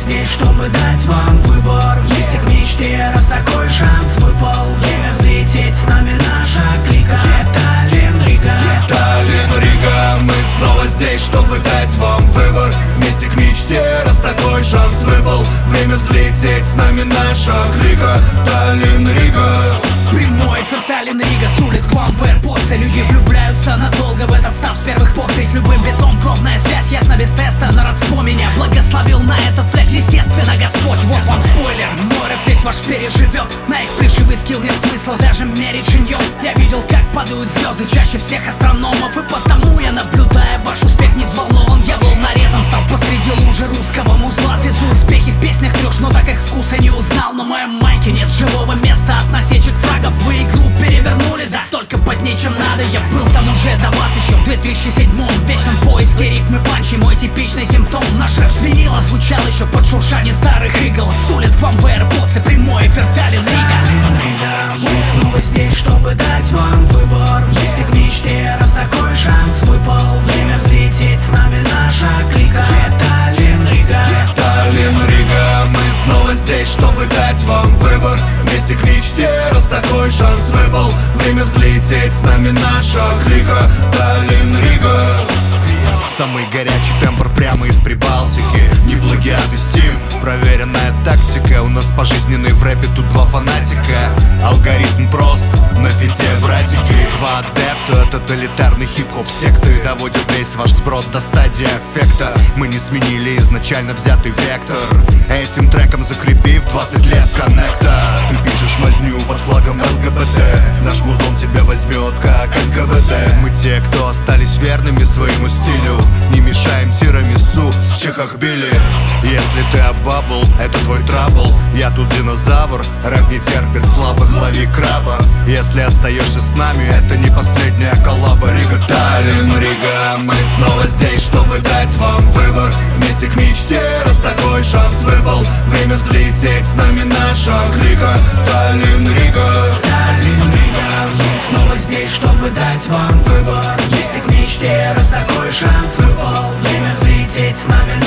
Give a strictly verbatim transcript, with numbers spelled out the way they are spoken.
здесь, чтобы дать вам выбор. Вместе к мечте, раз такой шанс выпал. Время взлететь, с нами наша клика. Таллин, Рига, Таллин, Рига, мы снова здесь, чтобы дать вам выбор. Вместе к мечте, раз такой шанс выпал. Время взлететь, с нами наша клика. Таллин, Рига. Прямой эфир Таллин, Рига, с улиц к вам в AirPods. Люди влюбляются надолго в этот став с первых порций. С любым битом кровная связь, ясно без теста. На родство меня благословил на этот флек, естественно, Господь. Вот вам спойлер, мой рэп весь ваш переживет. На их плешивый скилл нет смысла даже мерить шиньон. Я видел, как падают звезды чаще всех астрономов. И потому я, наблюдая ваш успех, не взволнован. Я был нарезом, стал посреди лужи русского музла. Ты за успехи в песнях трешь, но так их вкуса не узнал. На моем майке нет живого места от насечек фрагов. Вы игру перевернули, да, только позднее, чем надо. Я был там уже до вас еще в две тысячи седьмом. В вечном поиске рифмы панчи, мой типичный симптом. Наш рэп с винила звучал еще под шуршание старых игл. С улиц к вам в AirPods, прямой эфир Таллин, Рига. Мы снова здесь, чтобы дать вам выбор. Вместе к мечте, раз такой шанс выпал. Время взлететь, с нами наша клика. Таллин, Рига, Таллин, Рига, мы снова здесь, чтобы дать вам выбор. Вместе к мечте, раз такой шанс выпал. Время взлететь, с нами наша клика. Таллин, Рига. Самый горячий тембр прямо из Прибалтики. Не плагиат и стим, проверенная тактика. У нас пожизненный в рэпе, тут два фанатика. Алгоритм прост, на фите братики. Два адепта, тоталитарный хип-хоп секты. Доводит весь ваш сброд до стадии аффекта. Мы не сменили изначально взятый вектор. Этим треком закрепив двадцать лет коннекта. Ты пишешь мазню под флагом ЛГБТ. Наш музон тебя возьмет как эн ка вэ дэ. Мы те, кто остались верными своему стилю. Не мешаем тирамису с чехахбили. Если ты обабл, это твой трабл. Я тут динозавр, рэп не терпит слабых, лови краба. Если остаешься с нами, это не последняя коллаба. Рига, Таллин, Рига, мы снова здесь, чтобы дать вам выбор. Вместе к мечте, раз такой шанс выпал. Время взлететь, с нами наша клика. Таллин, Рига, Таллин, Рига, мы снова здесь, чтобы дать вам выбор. Вместе к мечте, раз такой шанс выпал. Время взлететь, с нами